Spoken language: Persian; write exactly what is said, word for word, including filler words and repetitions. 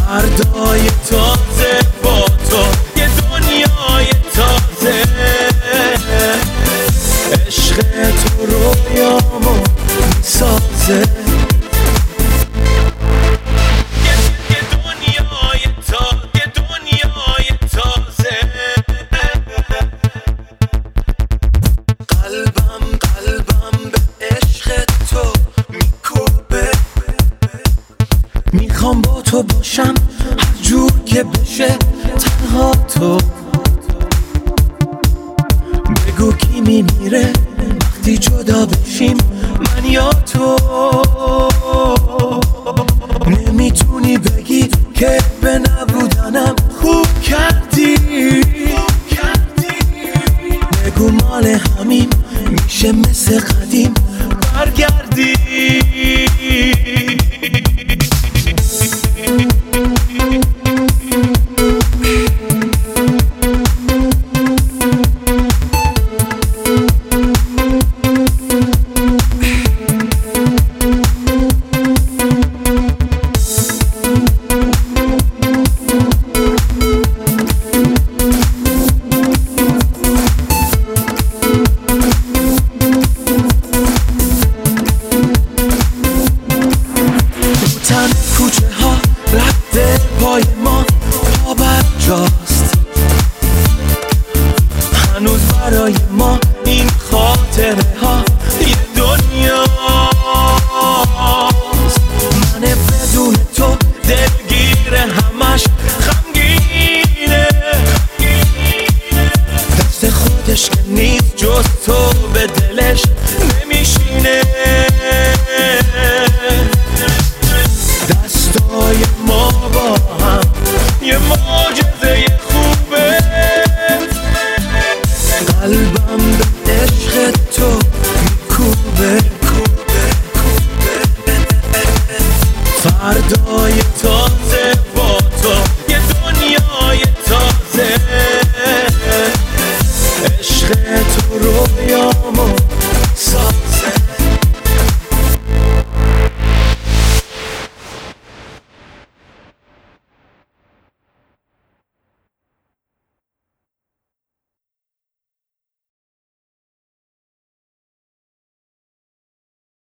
فردای تازه با تو، یه دنیای تازه. عشق تو رویامو میسازه. یه دنیای تازه، یه دنیای تازه. قلبم قلبم به عشق تو میکوبه. میخوام با تو باشم هر جور که بشه، تنها تو. بگو کی میمیره وقتی جدا بشیم، من یا تو. نمیتونی بگی که به نبودنم خوب کردی. بگو مال همین میشه مثل قدیم برگردی. کوچه ها رد پای ما پا بر جاست. هنوز برای ما این خاطره ها یه دنیاست. من بدون تو دلگیر همش غمگینه. دست خودش که نیست جز تو به دلش نمیشینه. دستای ما با هم یه معجزه خوبه. قلبم به عشق تو میکوبه. فردا